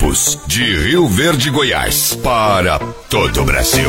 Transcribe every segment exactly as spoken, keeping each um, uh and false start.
Campos, de Rio Verde, Goiás, para todo o Brasil.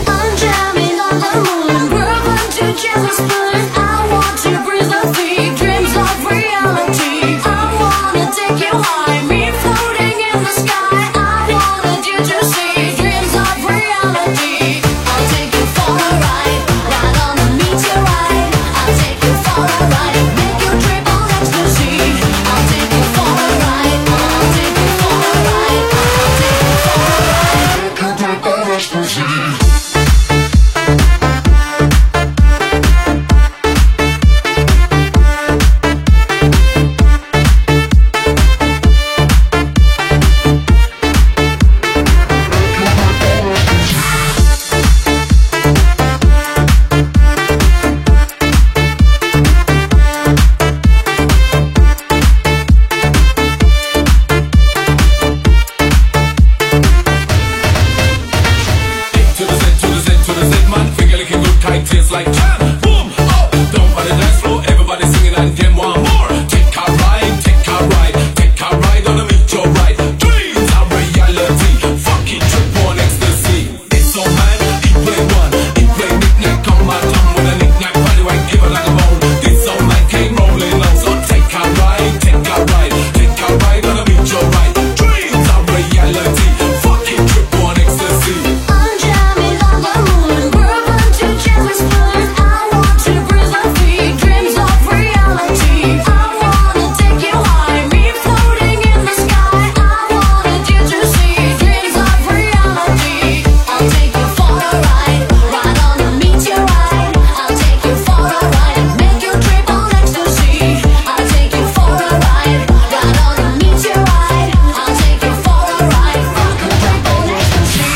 Tastes like jam, boom, oh, down on the dance floor, everybody singing and them want more. Take a ride, take a ride, take a ride on a meteorite. Dreams are reality, fucking trip on ecstasy. It's so mad, he play one, he play knick-knack on my tongue with a knick-knack, body right, give it like a bone. This old man came rolling on, so take a ride, take a ride, take a ride on a meteorite. Dreams are reality, fucking trip on ecstasy. I'm jamming on the moon, we're a bunch of jealous birds. I want to breathe my feet, dreams of reality. I wanna take you high, me floating in the sky. I wanted you to see dreams of reality. I'll take you for a ride, ride on a meteorite. I'll take you for a ride, make you trip on ecstasy. I'll take you for a ride, ride on a meteorite. I'll take you for a ride, rock and trip on ecstasy.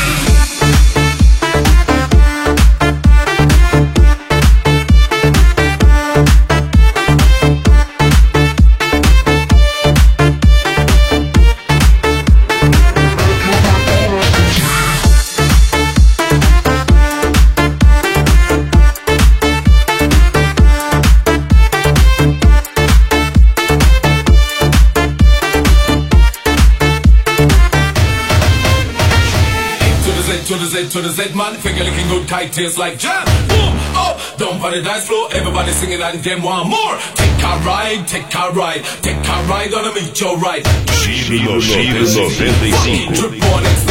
To the Z, to the Z, man, finger licking good, tight tastes like jam. Boom, oh, down on the dance floor, everybody singing and them want more. Take a ride, take a ride, take a ride on a meteorite. Giro, Giro noventa e cinco. Fucking trip on ecstasy.